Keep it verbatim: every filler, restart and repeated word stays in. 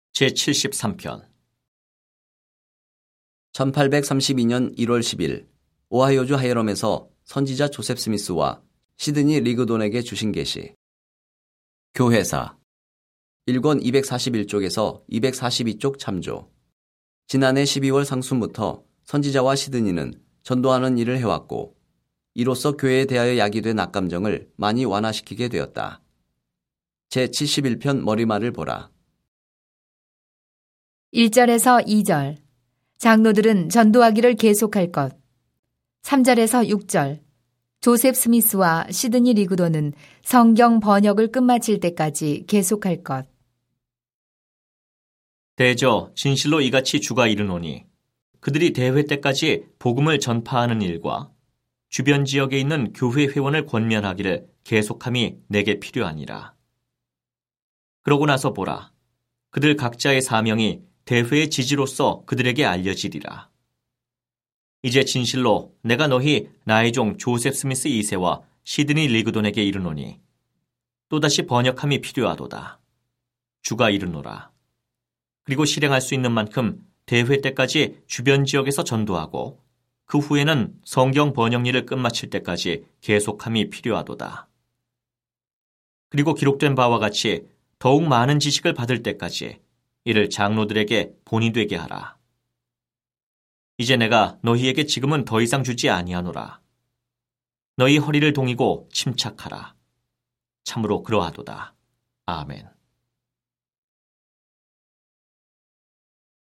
제칠십삼 편 천팔백삼십이 년 일월 십일 오하이오주 하이럼에서 선지자 조셉 스미스와 시드니 리그돈에게 주신 계시. 교회사 일 권 이백사십일 쪽에서 이백사십이 쪽 참조. 지난해 십이월 상순부터 선지자와 시드니는 전도하는 일을 해왔고 이로써 교회에 대하여 야기된 악감정을 많이 완화시키게 되었다. 제칠십일 편 머리말을 보라. 일 절에서 이 절 장로들은 전도하기를 계속할 것. 삼 절에서 육 절 조셉 스미스와 시드니 리그돈은 성경 번역을 끝마칠 때까지 계속할 것. 대저 진실로 이같이 주가 이르노니 그들이 대회 때까지 복음을 전파하는 일과 주변 지역에 있는 교회 회원을 권면하기를 계속함이 내게 필요하니라. 그러고 나서 보라. 그들 각자의 사명이 대회의 지지로서 그들에게 알려지리라. 이제 진실로 내가 너희 나의 종 조셉 스미스 이 세와 시드니 리그돈에게 이르노니 또다시 번역함이 필요하도다. 주가 이르노라. 그리고 실행할 수 있는 만큼 대회 때까지 주변 지역에서 전도하고 그 후에는 성경 번역 일을 끝마칠 때까지 계속함이 필요하도다. 그리고 기록된 바와 같이 더욱 많은 지식을 받을 때까지 이를 장로들에게 본이 되게 하라. 이제 내가 너희에게 지금은 더 이상 주지 아니하노라. 너희 허리를 동이고 침착하라. 참으로 그러하도다. 아멘.